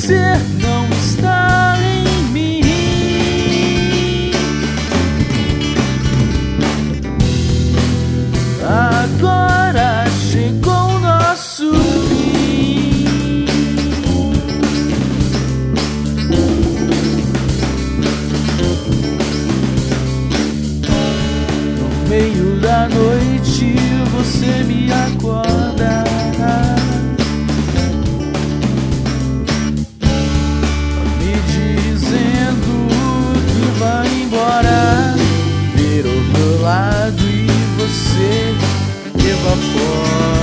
você não está em mim. Agora chegou o nosso fim. No meio da noite você me acorda, me dizendo que vai embora. Virou pro lado e você evapora.